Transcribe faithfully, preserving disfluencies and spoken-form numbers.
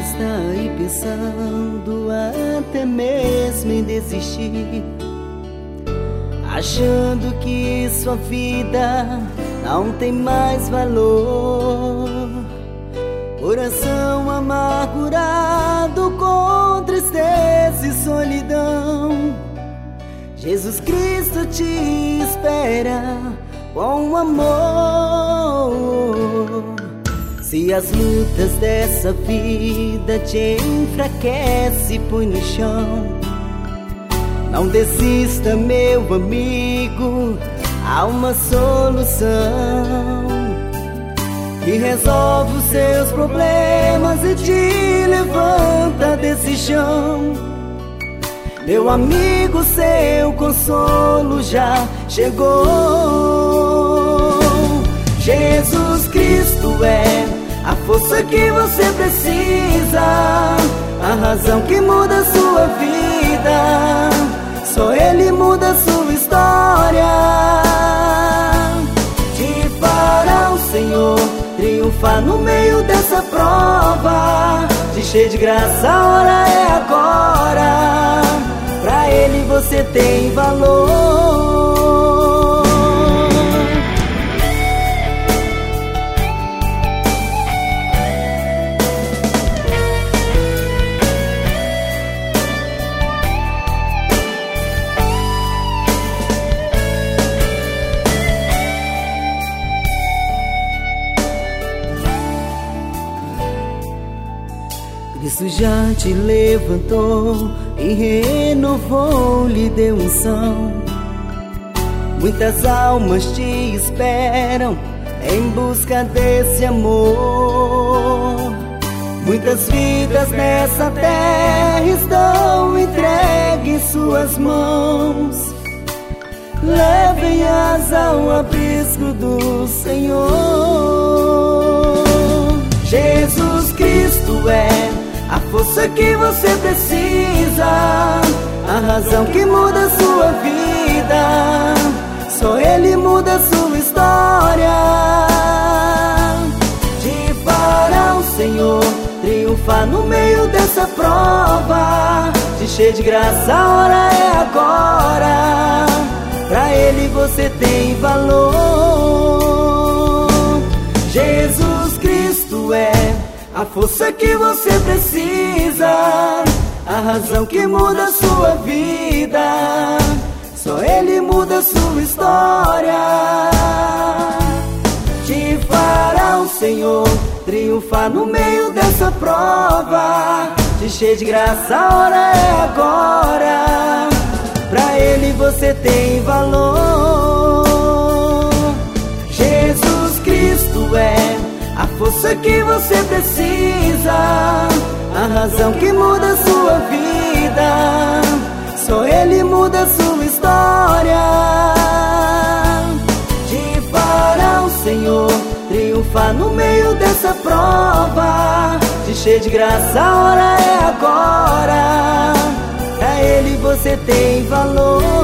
está aí pensando até mesmo em desistir, achando que sua vida não tem mais valor. Coração amargurado com tristeza e solidão, Jesus Cristo te espera com amor. Se as lutas dessa vida te enfraquecem e põe no chão, não desista, meu amigo, há uma solução que resolve os seus problemas e te levanta desse chão. Meu amigo, seu consolo já chegou. Jesus Cristo é a força que você precisa, a razão que muda a sua vida. Só Ele muda a sua história. Te fará o Senhor triunfar no meio dessa prova. Te cheio de graça, a hora é agora. Pra Ele você tem valor. Cristo já te levantou e renovou, lhe deu unção. Muitas almas te esperam em busca desse amor. Muitas vidas nessa terra estão entregues em suas mãos. Levem-as ao aprisco do Senhor. Jesus Cristo é a força que você precisa, a razão que muda a sua vida. Só Ele muda a sua história. Te fará o Senhor triunfar no meio dessa prova. Te cheio de graça, a hora é agora. Pra Ele você tem valor. Jesus Cristo é a força que você precisa, a razão que muda a sua vida. Só Ele muda a sua história. Te fará o Senhor triunfar no meio dessa prova. Te cheio de graça, a hora é agora. Pra Ele você tem valor. Jesus Cristo é a força que você precisa, a razão que muda a sua vida. Só Ele muda a sua história. Te fará o Senhor triunfar no meio dessa prova. Te cheio de graça, a hora é agora. Pra Ele você tem valor.